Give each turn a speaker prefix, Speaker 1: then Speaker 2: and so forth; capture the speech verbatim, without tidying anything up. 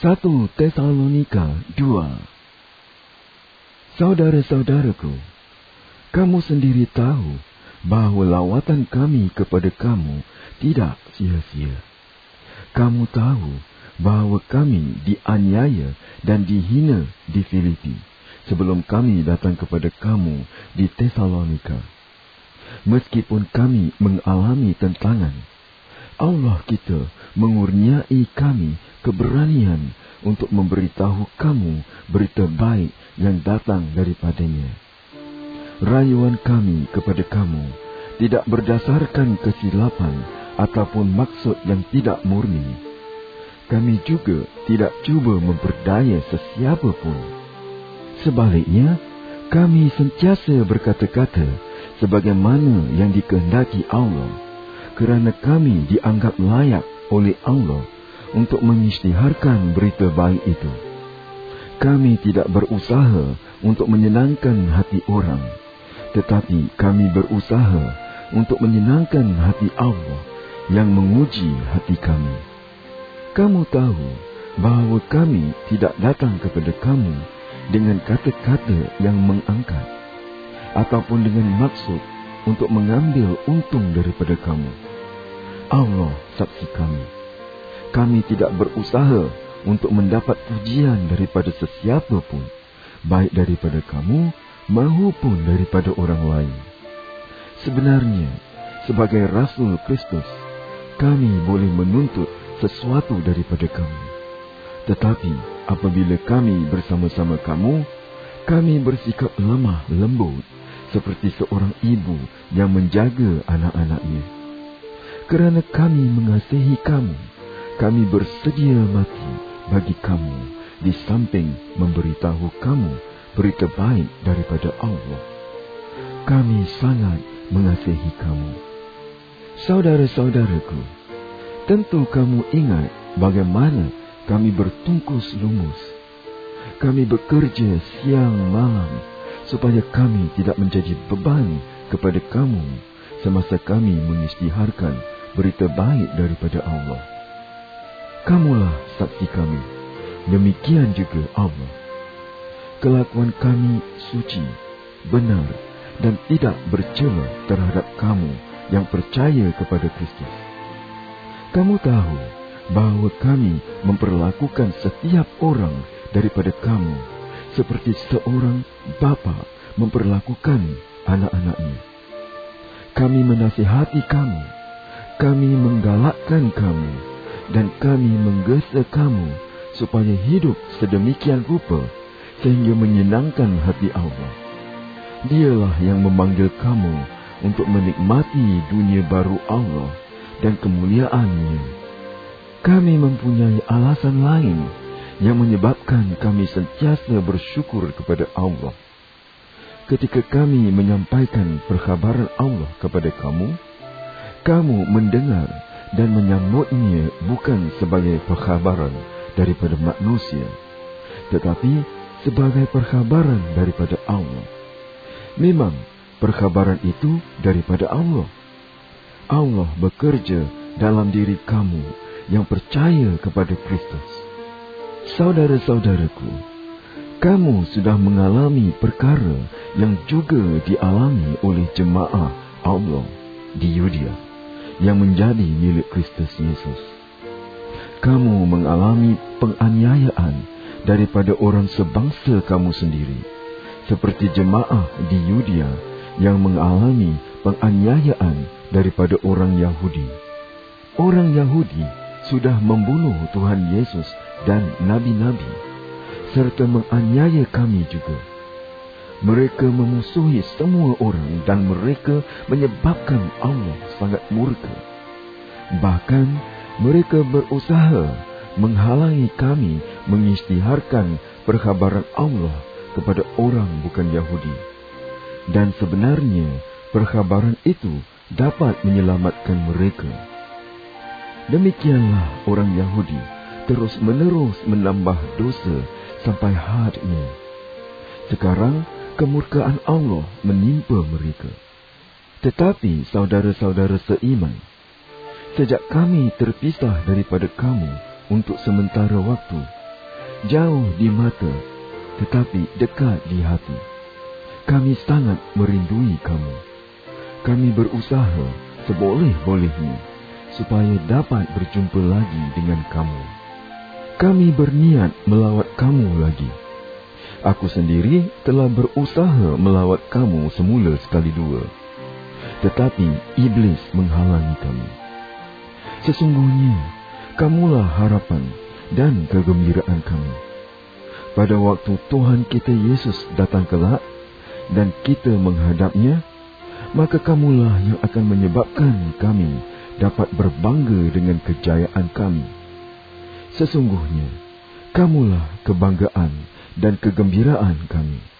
Speaker 1: satu Tesalonika dua. Saudara-saudaraku, kamu sendiri tahu bahawa lawatan kami kepada kamu tidak sia-sia. Kamu tahu bahawa kami dianiaya dan dihina di Filipi sebelum kami datang kepada kamu di Tesalonika. Meskipun kami mengalami tentangan, Allah kita mengurniai kami keberanian untuk memberitahu kamu berita baik yang datang daripadanya. Rayuan kami kepada kamu tidak berdasarkan kesilapan ataupun maksud yang tidak murni. Kami juga tidak cuba memperdaya sesiapa pun. Sebaliknya, kami sentiasa berkata-kata sebagaimana yang dikehendaki Allah, kerana kami dianggap layak oleh Allah untuk mengisytiharkan berita baik itu. Kami tidak berusaha untuk menyenangkan hati orang, tetapi kami berusaha untuk menyenangkan hati Allah yang menguji hati kami. Kamu tahu bahawa kami tidak datang kepada kamu dengan kata-kata yang mengangkat, ataupun dengan maksud untuk mengambil untung daripada kamu. Allah saksi kami. Kami tidak berusaha untuk mendapat pujian daripada sesiapa pun, baik daripada kamu maupun daripada orang lain. Sebenarnya, sebagai Rasul Kristus, kami boleh menuntut sesuatu daripada kamu. Tetapi apabila kami bersama-sama kamu, kami bersikap lemah lembut seperti seorang ibu yang menjaga anak-anaknya. Kerana kami mengasihi kamu, kami bersedia mati bagi kamu di samping memberitahu kamu berita baik daripada Allah. Kami sangat mengasihi kamu. Saudara-saudaraku, tentu kamu ingat bagaimana kami bertungkus lumus. Kami bekerja siang malam supaya kami tidak menjadi beban kepada kamu semasa kami mengisytiharkan berita baik daripada Allah. Kamulah saksi kami, demikian juga Allah. Kelakuan kami suci, benar dan tidak bercela terhadap kamu yang percaya kepada Kristus. Kamu tahu bahawa kami memperlakukan setiap orang daripada kamu seperti seorang bapa memperlakukan anak-anaknya. Kami menasihati kamu, kami menggalakkan kamu, dan kami menggesa kamu supaya hidup sedemikian rupa sehingga menyenangkan hati Allah. Dialah yang memanggil kamu untuk menikmati dunia baru Allah dan kemuliaan-Nya. Kami mempunyai alasan lain yang menyebabkan kami sentiasa bersyukur kepada Allah. Ketika kami menyampaikan perkhabaran Allah kepada kamu, kamu mendengar dan menyambutnya bukan sebagai perkhabaran daripada manusia, tetapi sebagai perkhabaran daripada Allah. Memang perkhabaran itu daripada Allah. Allah bekerja dalam diri kamu yang percaya kepada Kristus. Saudara-saudaraku, kamu sudah mengalami perkara yang juga dialami oleh jemaah Allah di Yudea yang menjadi milik Kristus Yesus. Kamu mengalami penganiayaan daripada orang sebangsa kamu sendiri, seperti jemaah di Yudea yang mengalami penganiayaan daripada orang Yahudi. Orang Yahudi sudah membunuh Tuhan Yesus dan nabi-nabi, serta menganiaya kami juga. Mereka memusuhi semua orang dan mereka menyebabkan Allah sangat murka. Bahkan mereka berusaha menghalangi kami mengisytiharkan perkhabaran Allah kepada orang bukan Yahudi. Dan sebenarnya perkhabaran itu dapat menyelamatkan mereka. Demikianlah orang Yahudi terus-menerus menambah dosa sampai hadnya. Sekarang kemurkaan Allah menimpa mereka. Tetapi saudara-saudara seiman, sejak kami terpisah daripada kamu untuk sementara waktu, jauh di mata, tetapi dekat di hati. Kami sangat merindui kamu. Kami berusaha seboleh-bolehnya supaya dapat berjumpa lagi dengan kamu. Kami berniat melawat kamu lagi. Aku sendiri telah berusaha melawat kamu semula sekali dua, tetapi iblis menghalangi kami. Sesungguhnya, kamulah harapan dan kegembiraan kami. Pada waktu Tuhan kita Yesus datang kelak dan kita menghadapnya, maka kamulah yang akan menyebabkan kami dapat berbangga dengan kejayaan kami. Sesungguhnya, kamulah kebanggaan dan kegembiraan kami.